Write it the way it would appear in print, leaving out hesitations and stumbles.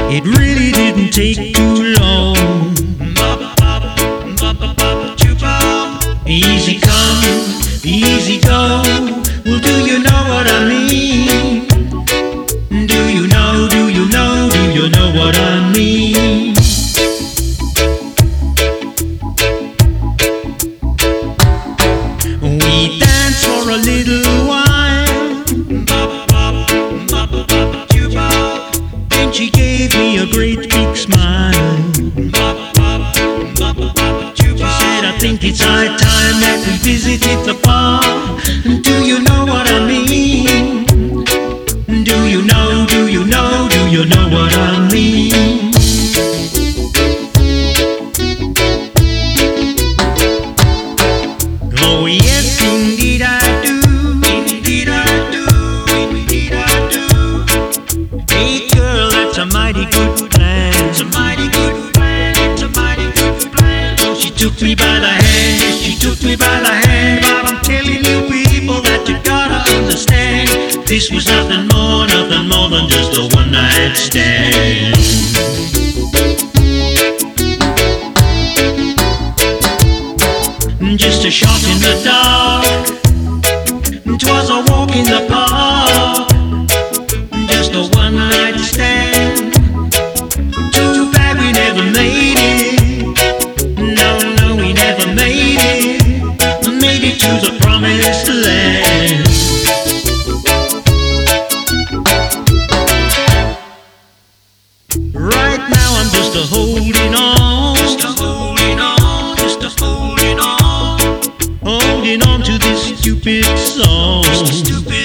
It really didn't take too long. Easy come, easy go. Well, do you know what I mean? Do you know, do you know, do you know what I mean? We danced for a little while, and she gave me a great big smile. I think it's high time that we visited the bar. Do you know what I mean? Do you know, do you know, do you know what I mean? Oh yes, indeed I do. Indeed I do. Indeed I do. Hey girl, that's a mighty good plan. It's a mighty good plan. It's a mighty good plan. So she took me by the hand. Yes, she took me by the hand. But I'm telling you people that you gotta understand, this was nothing more than just a one-night stand. Just a shot in the dark, 'twas a walk in the park. Just a one-night stand. Too bad we never made it. No, no, we never made it. Made it to the promised land. Right now I'm just a holding on. Just a holding on. Just a holding on. Holding on to this stupid song.